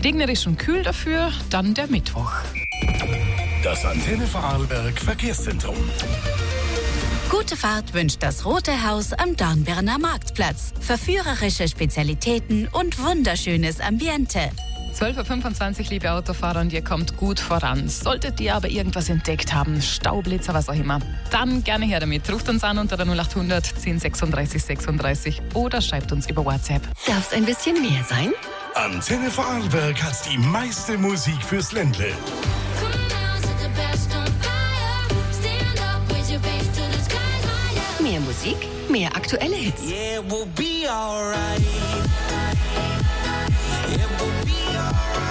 Regnerisch und kühl dafür, dann der Mittwoch. Das Antenne Vorarlberg Verkehrszentrum. Gute Fahrt wünscht das Rote Haus am Dornbirner Marktplatz. Verführerische Spezialitäten und wunderschönes Ambiente. 12.25 Uhr, liebe Autofahrer, und ihr kommt gut voran. Solltet ihr aber irgendwas entdeckt haben, Staublitzer, was auch immer, dann gerne her damit. Ruft uns an unter der 0800 10 36 36 oder schreibt uns über WhatsApp. Darf's ein bisschen mehr sein? Antenne Vorarlberg hat die meiste Musik fürs Ländle. Mehr Musik, mehr aktuelle Hits. Yeah, we'll be alright. Yeah, we'll be alright.